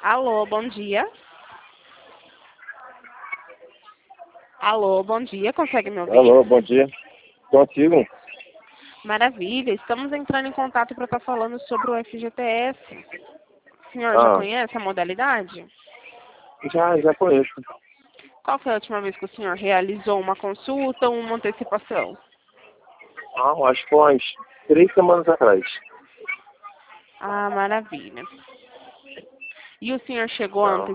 Alô, bom dia. Alô, bom dia. Consegue me ouvir? Alô, bom dia. Consigo? Maravilha. Estamos entrando em contato para estar falando sobre o FGTS. O senhor já conhece a modalidade? Já conheço. Qual foi a última vez que o senhor realizou uma consulta ou uma antecipação? Acho que foi umas 3 semanas atrás. Ah, maravilha. E o senhor chegou a